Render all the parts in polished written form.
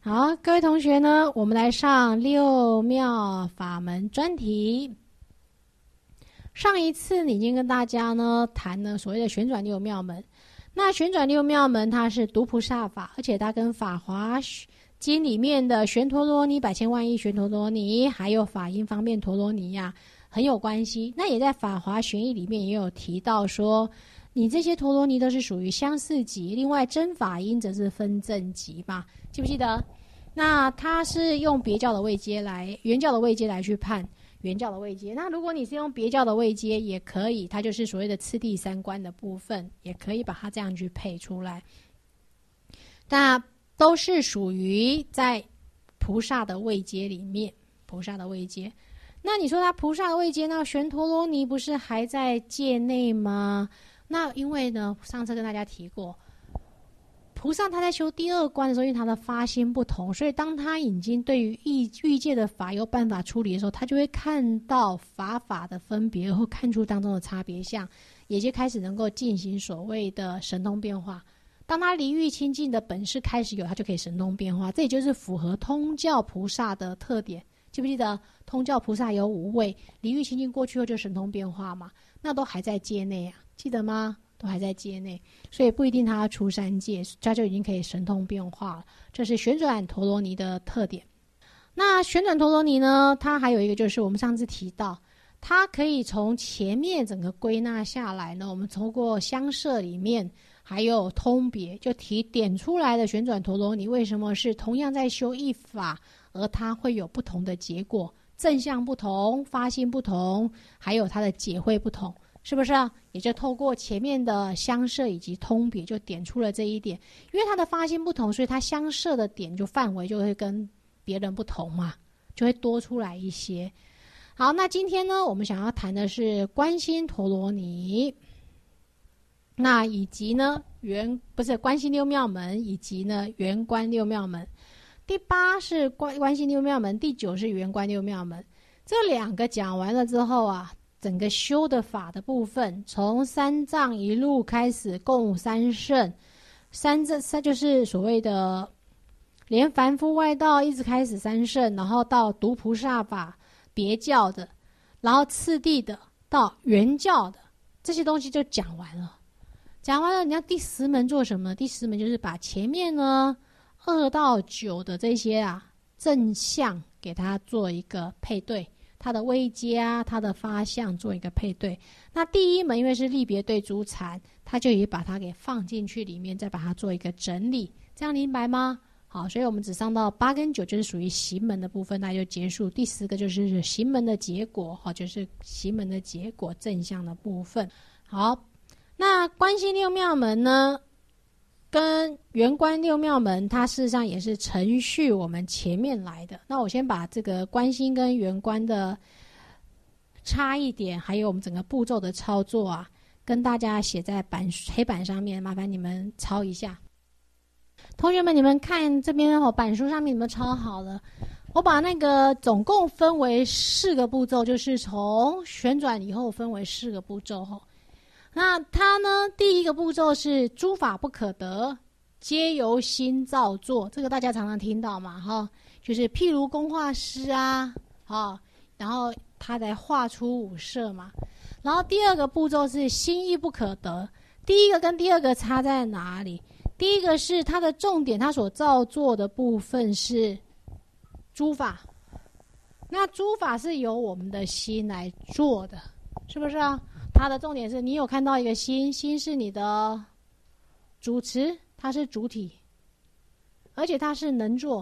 好，各位同学呢，我们来上六妙法门专题。上一次已经跟大家呢谈了所谓的旋转六妙门。那旋转六妙门它是独菩萨法，而且它跟法华经里面的旋陀罗尼、百千万亿旋陀罗尼，还有法音方便陀罗尼呀，很有关系。那也在法华玄义里面也有提到说，你这些陀罗尼都是属于相似级，另外真法音则是分正级嘛，记不记得？那它是用别教的位阶来，原教的位阶来去判原教的位阶。那如果你是用别教的位阶也可以，它就是所谓的次第三观的部分，也可以把它这样去配出来。那都是属于在菩萨的位阶里面，菩萨的位阶。那你说他菩萨的位阶，那旋陀罗尼不是还在界内吗？那因为呢，上次跟大家提过，菩萨他在修第二关的时候，因为他的发心不同，所以当他已经对于欲界的法有办法处理的时候，他就会看到法的分别，然后看出当中的差别相，也就开始能够进行所谓的神通变化。当他离欲清净的本事开始有，他就可以神通变化。这也就是符合通教菩萨的特点。记不记得通教菩萨有五位，离欲清净过去后就神通变化嘛？那都还在界内啊，记得吗？都还在界内，所以不一定他要出三界，他就已经可以神通变化了。这是旋转陀罗尼的特点。那旋转陀罗尼呢，它还有一个就是我们上次提到，它可以从前面整个归纳下来呢，我们通过相摄里面还有通别，就点出来的旋转陀罗尼为什么是同样在修一法，而它会有不同的结果，正向不同，发心不同，还有它的解会不同。是不是啊？也就透过前面的相摄以及通别，就点出了这一点。因为它的发心不同，所以它相摄的点就范围就会跟别人不同嘛，就会多出来一些。好，那今天呢，我们想要谈的是观心陀罗尼，那以及呢观心六妙门，以及呢圆观六妙门。第8是观心六妙门，第9是圆观六妙门。这两个讲完了之后啊，整个修的法的部分，从三藏一路开始共三圣，三就是所谓的连凡夫外道一直开始三圣，然后到独菩萨法别教的，然后次第的到原教的，这些东西就讲完了。讲完了，你要第10门做什么？第10门就是把前面呢2到9的这些正向给它做一个配对。它的位阶啊，它的发相做一个配对。那第1门因为是立别对诸禅，它就也把它给放进去里面，再把它做一个整理，这样明白吗？好，所以我们只上到8跟9就是属于行门的部分，那就结束。第10个就是行门的结果，就是行门的结果正向的部分。好，那观心六妙门呢，跟圆观六妙门，它事实上也是承续我们前面来的。那我先把这个观心跟圆观的差异点，还有我们整个步骤的操作跟大家写在黑板上面，麻烦你们抄一下。同学们，你们看这边板书上面你们抄好了。我把那个总共分为4个步骤，就是从旋转以后分为4个步骤那它呢，第1个步骤是诸法不可得，皆由心造作，这个大家常常听到嘛，就是譬如工画师然后他才画出五色嘛。然后第2个步骤是心意不可得，第1个跟第2个差在哪里？第1个是它的重点，它所造作的部分是诸法，那诸法是由我们的心来做的，是不是啊？它的重点是你有看到一个心，心是你的主持，它是主体，而且它是能做。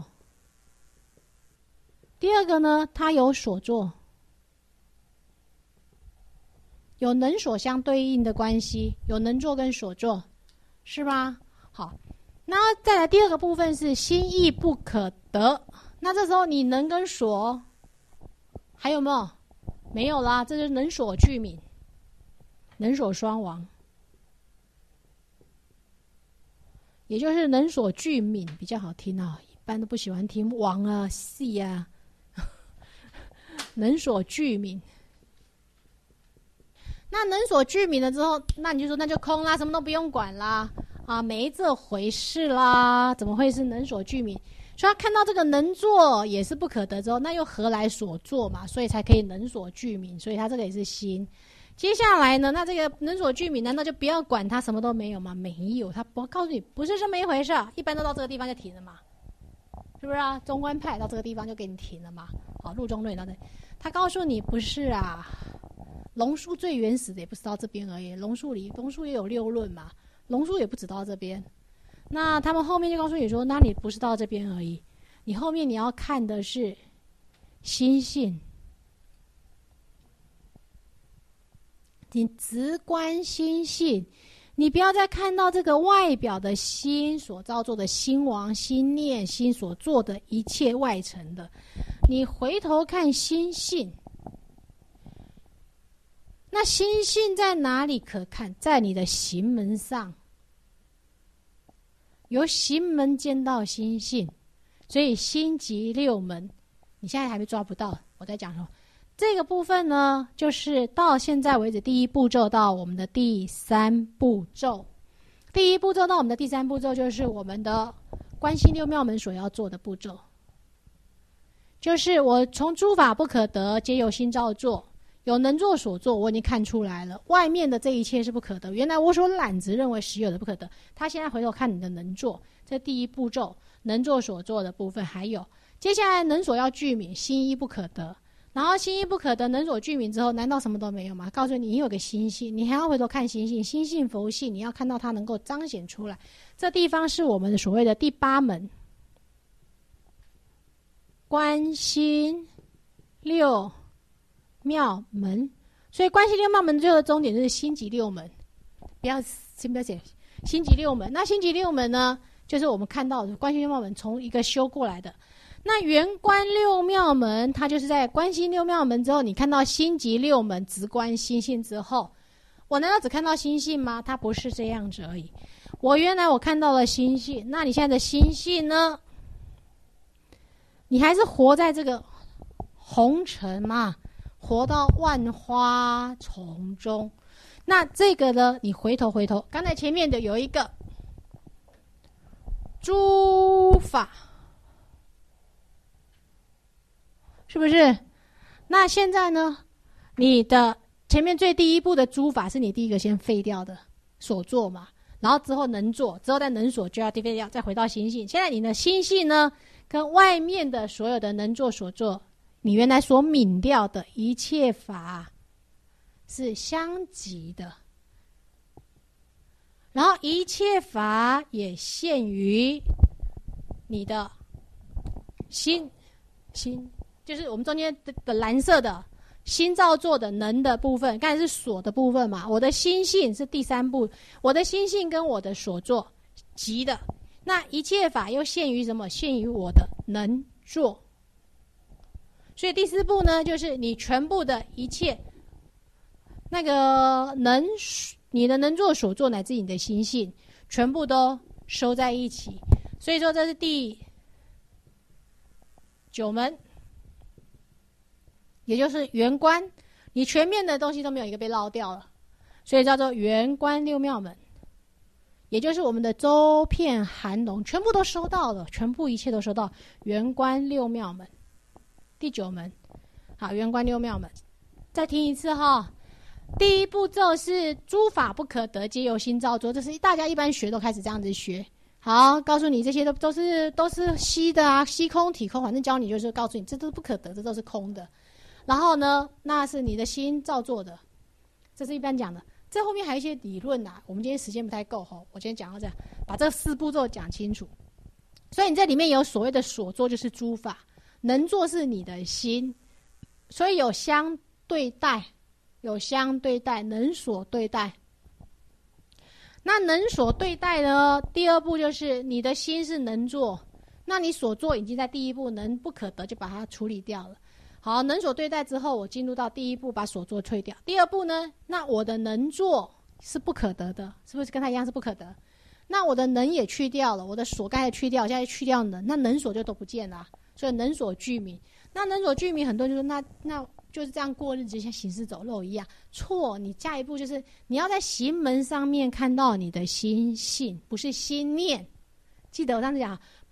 第2个呢，它有所做，有能所相对应的关系，有能做跟所做，是吧？好，那再来第2个部分是心意不可得，那这时候你能跟所还有没有？没有啦，这就是能所俱泯，能所双亡，也就是能所俱泯比较好听一般都不喜欢听王戏能所俱泯。那能所俱泯了之后，那你就说那就空啦，什么都不用管啦没这回事啦，怎么会是能所俱泯？ 所以他看到这个能作也是不可得之后，那又何来所作嘛？所以才可以能所具名，所以他这个也是心。接下来呢，那这个能所具名，难道就不要管他什么都没有吗？没有，他不告诉你不是这么一回事，一般都到这个地方就停了嘛，是不是啊？中观派到这个地方就给你停了嘛。好，入中论到这，他告诉你不是啊。龙树最原始的也不是到这边而已，龙树也有6论嘛，龙树也不止到这边。那他们后面就告诉你说，那你不是到这边而已，你后面你要看的是心性，你直观心性，你不要再看到这个外表的心所造作的心王、心念、心所做的一切外层的，你回头看心性。那心性在哪里可看？在你的行门上。由行门见到心性，所以心即六门。你现在还没抓不到，我在讲说这个部分呢，就是到现在为止第一步骤到我们的第3步骤。第一步骤到我们的第3步骤，就是我们的观心六妙门所要做的步骤，就是我从诸法不可得，皆由心造作。有能作所作，我已经看出来了，外面的这一切是不可得。原来我所懒执认为实有的不可得，他现在回头看你的能作，这第一步骤能作所作的部分，还有接下来能所要具名，心一不可得，然后心一不可得，能所具名之后，难道什么都没有吗？告诉你，你有个心性，你还要回头看心性，心性佛性，你要看到它能够彰显出来。这地方是我们的所谓的第8门，观心六妙门。所以观心六妙门最后的终点就是心即六门，先不要写心即六门。那心即六门呢，就是我们看到的观心六妙门从一个修过来的。那圆观六妙门，它就是在观心六妙门之后，你看到心即六门直观心性之后，我难道只看到心性吗？它不是这样子而已。原来我看到了心性，那你现在的心性呢？你还是活在这个红尘嘛，活到万花丛中。那这个呢，你回头，刚才前面的有一个诸法，是不是？那现在呢，你的前面最第一步的诸法是你第一个先废掉的所作嘛，然后之后能做，之后再能所就要废掉，再回到心性。现在你的心性呢，跟外面的所有的能做所做，你原来所泯掉的一切法是相即的，然后一切法也限于你的心就是我们中间的蓝色的心造作的能的部分，刚才是所的部分嘛，我的心性是第3步，我的心性跟我的所作即的，那一切法又限于什么？限于我的能做。所以第4步呢，就是你全部的一切那个你的能做所做乃至你的心性，全部都收在一起。所以说这是第9门，也就是圆观，你全面的东西都没有一个被落掉了，所以叫做圆观六妙门，也就是我们的周遍含容全部都收到了，全部一切都收到圆观六妙门。第9门，好，圆观六妙门，再听一次哈。第一步骤是诸法不可得，皆由心造作，这是大家一般学都开始这样子学。好，告诉你这些都是虚的啊，虚空体空，反正教你就是告诉你这都是不可得，这都是空的。然后呢，那是你的心造作的，这是一般讲的。这后面还有一些理论啊，我们今天时间不太够哈，我今天讲到这样，把这4步骤讲清楚。所以你这里面有所谓的所作，就是诸法。能做是你的心，所以有相对待，能所对待。那能所对待呢，第2步就是你的心是能做，那你所做已经在第1步能不可得就把它处理掉了。好，能所对待之后，我进入到第1步把所做退掉。第2步呢，那我的能做是不可得的，是不是跟他一样是不可得？那我的能也去掉了，我的所刚才去掉，现在去掉能，那能所就都不见了。所以能所具名，那能所具名，很多人就说那就是这样过日子，像行尸走肉一样。错，你下一步就是你要在行门上面看到你的心性，不是心念。记得我上次讲，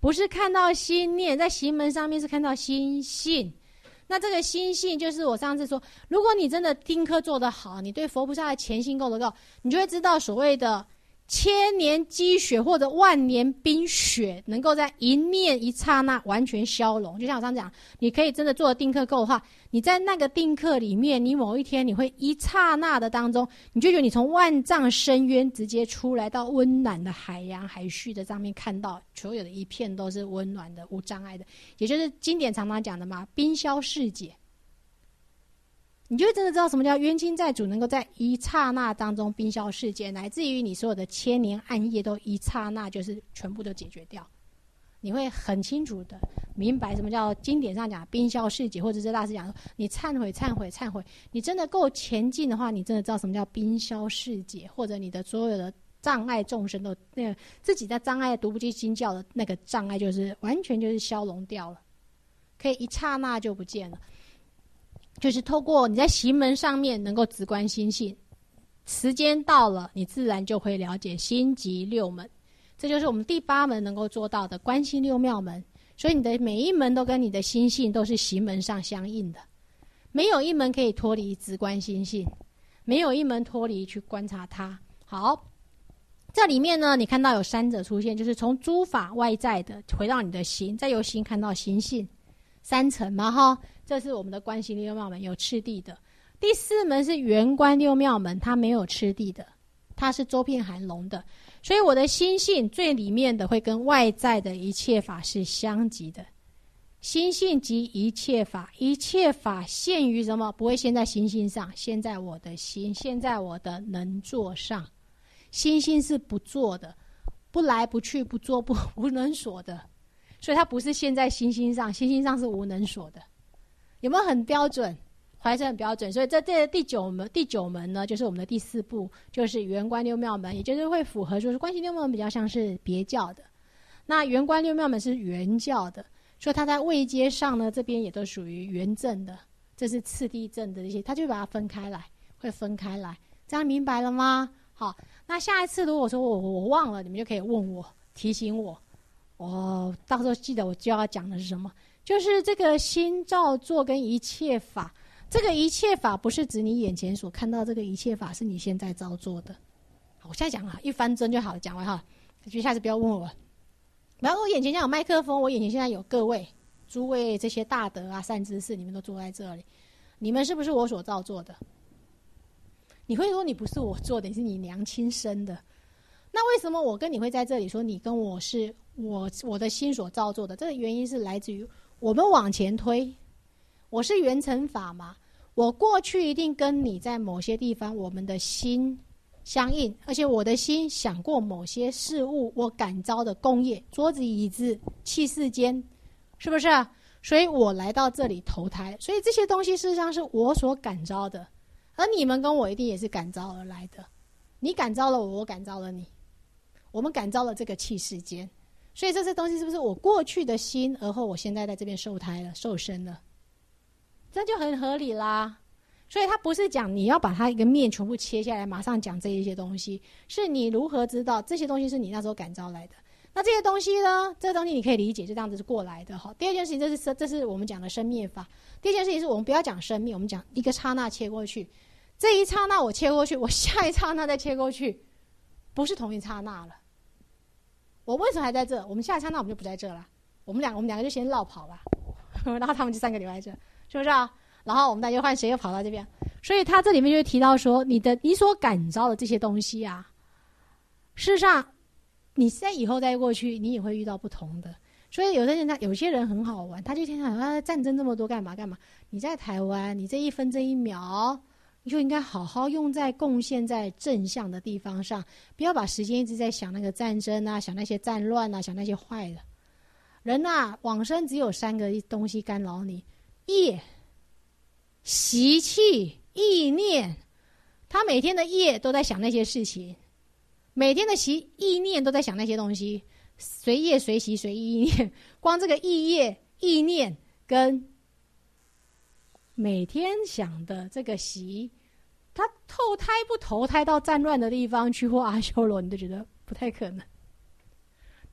不是看到心念，在行门上面是看到心性。那这个心性就是我上次说，如果你真的丁课做得好，你对佛菩萨的虔信够得够，你就会知道所谓的千年积雪或者万年冰雪能够在一念一刹那完全消融。就像我刚讲，你可以真的做的定课够的话，你在那个定课里面，你某一天你会一刹那的当中，你就觉得你从万丈深渊直接出来到温暖的海洋海绪的上面，看到所有的一片都是温暖的无障碍的，也就是经典常常讲的嘛，冰消世解。你就会真的知道什么叫冤亲债主能够在一刹那当中冰消世界，乃至于你所有的千年暗夜都一刹那就是全部都解决掉。你会很清楚的明白什么叫经典上讲冰消世界，或者是大师讲你忏悔忏悔忏悔，你真的够前进的话，你真的知道什么叫冰消世界，或者你的所有的障碍众生都那个自己在障碍读不进经教的那个障碍就是完全就是消融掉了，可以一刹那就不见了。就是透过你在行门上面能够直观心性，时间到了，你自然就会了解心即六门。这就是我们第8门能够做到的观心六妙门。所以你的每一门都跟你的心性都是行门上相应的，没有一门可以脱离直观心性，没有一门脱离去观察它。好，这里面呢，你看到有3者出现，就是从诸法外在的回到你的心，再由心看到心性，3层嘛哈。这是我们的观心六妙门，有次第的。第4门是圆观六妙门，它没有次第的，它是周遍含容的。所以我的心性最里面的会跟外在的一切法是相即的。心性即一切法，一切法现于什么？不会现在心性上，现在我的心，现在我的能做上。心性是不做的，不来不去，不做不无能所的，所以它不是现在心性上，心性上是无能所的。有没有很标准？还是很标准。所以这第九门呢，就是我们的第4步，就是圆观六妙门，也就是会符合，就是观心六妙门比较像是别教的，那圆观六妙门是圆教的，所以它在位阶上呢，这边也都属于圆正的，这是次第正的一些，它就把它分开来，会分开来，这样明白了吗？好，那下一次如果说我忘了，你们就可以问我，提醒我，我到时候记得我就要讲的是什么。就是这个心照作跟一切法，这个一切法不是指你眼前所看到这个一切法是你现在照做的。好，我现在讲啊，一翻真就好了，讲完哈，就下次不要问我。然后我眼前现在有麦克风，我眼前现在有各位诸位这些大德啊善知识，你们都坐在这里，你们是不是我所造作的？你会说你不是我做的，你是你娘亲生的。那为什么我跟你会在这里说你跟我是我的心所造作的？这个原因是来自于我们往前推，我是缘成法嘛，我过去一定跟你在某些地方我们的心相应，而且我的心想过某些事物，我感召的共业，桌子椅子器世间，是不是啊？所以我来到这里投胎，所以这些东西事实上是我所感召的，而你们跟我一定也是感召而来的，你感召了我，我感召了你，我们感召了这个器世间，所以这些东西是不是我过去的心，而后我现在在这边受胎了，受身了，这就很合理啦。所以他不是讲你要把它一个面全部切下来马上讲这一些东西，是你如何知道这些东西是你那时候感召来的。那这些东西呢，这个东西你可以理解，就这样子是过来的。好，第二件事情，这是我们讲的生灭法。第二件事情是我们不要讲生灭，我们讲一个刹那切过去，这一刹那我切过去，我下一刹那再切过去，不是同一刹那了。我为什么还在这？我们下一刹那我们就不在这了，我们两个就先绕跑吧，然后他们就3个留在这，是不是啊？然后我们再就换谁又跑到这边，所以他这里面就会提到说，你所感召的这些东西啊，事实上你在以后再过去，你也会遇到不同的。所以有些人很好玩，他就天天想战争这么多干嘛？你在台湾，你这一分这一秒，你就应该好好用在贡献在正向的地方上，不要把时间一直在想那个战争啊，想那些战乱啊，想那些坏的。人啊，往生只有3个东西干扰你：业、习气、意念。他每天的业都在想那些事情，每天的意念都在想那些东西，随业随习随意念。光这个意念跟每天想的这个习，他投胎不投胎到战乱的地方去或阿修罗，你都觉得不太可能。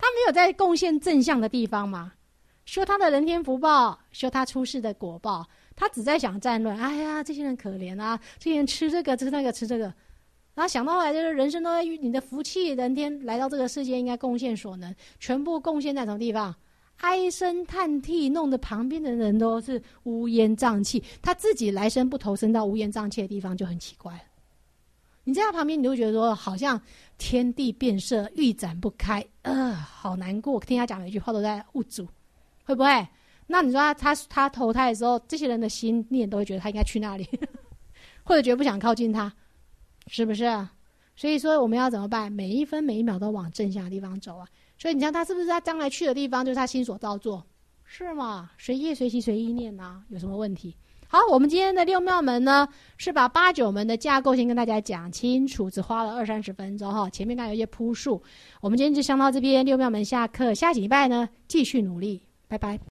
他没有在贡献正向的地方嘛，修他的人天福报，修他出世的果报，他只在想战乱。哎呀，这些人可怜啊，这些人吃这个吃那个吃这个，然后想到后来就是人生都在你的福气，人天来到这个世界应该贡献所能，全部贡献在什么地方？唉声叹气，弄得旁边的人都是乌烟瘴气，他自己来生不投身到乌烟瘴气的地方就很奇怪了。你在他旁边，你就会觉得说好像天地变色，欲展不开，好难过。听他讲每一句话都在误主，会不会？那你说他投胎的时候，这些人的心念都会觉得他应该去那里，或者觉得不想靠近他，是不是？所以说我们要怎么办？每一分每一秒都往正向的地方走啊！所以你看他是不是他将来去的地方就是他心所造作，是吗？随业随喜随意念啊，有什么问题？好，我们今天的六妙门呢，是把8、9门的架构先跟大家讲清楚，只花了20-30分钟哈。前面刚有一些铺述，我们今天就上到这边，六妙门下课，下几礼拜呢继续努力，拜拜。